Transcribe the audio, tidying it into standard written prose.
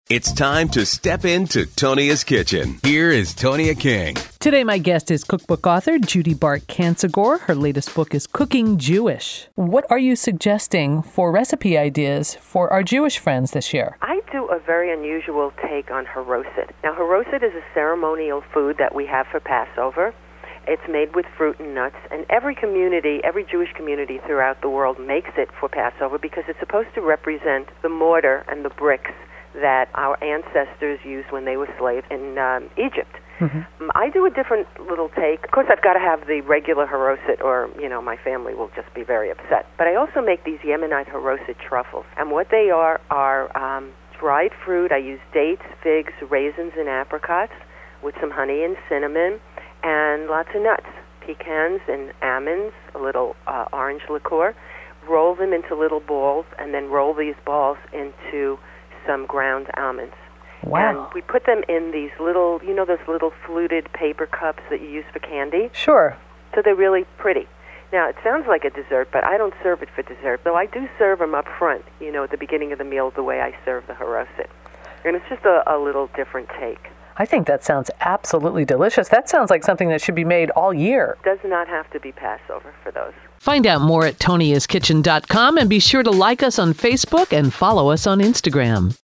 It's time to step into Tonia's kitchen. Here is Tonia King. Today, my guest is cookbook author Judy Bart-Kansegor. Her latest book is Cooking Jewish. What are you suggesting for recipe ideas for our Jewish friends this year? I do a very unusual take on haroset. Now, haroset is a ceremonial food that we have for Passover. It's made with fruit and nuts, and every Jewish community throughout the world makes it for Passover because it's supposed to represent the mortar and the bricks that our ancestors used when they were slaves in Egypt. Mm-hmm. I do a different little take. Of course, I've got to have the regular haroset or, my family will just be very upset. But I also make these Yemenite haroset truffles. And what they are dried fruit. I use dates, figs, raisins, and apricots with some honey and cinnamon and lots of nuts, pecans and almonds, a little orange liqueur. Roll them into little balls and then roll these balls into some ground almonds. Wow. And we put them in these little, those little fluted paper cups that you use for candy? Sure. So they're really pretty. Now, it sounds like a dessert, but I don't serve it for dessert. Though I do serve them up front, at the beginning of the meal, the way I serve the haroset. And it's just a little different take. I think that sounds absolutely delicious. That sounds like something that should be made all year. Does not have to be Passover for those. Find out more at toniaskitchen.com and be sure to like us on Facebook and follow us on Instagram.